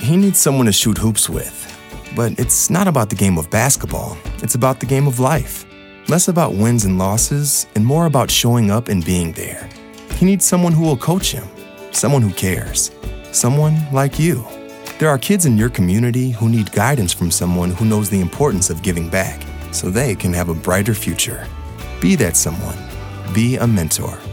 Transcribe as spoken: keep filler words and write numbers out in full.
he needs someone to shoot hoops with. But it's not about the game of basketball. It's about the game of life. Less about wins and losses, and more about showing up and being there. He needs someone who will coach him, someone who cares, someone like you. There are kids in your community who need guidance from someone who knows the importance of giving back so they can have a brighter future. Be that someone. Be a mentor.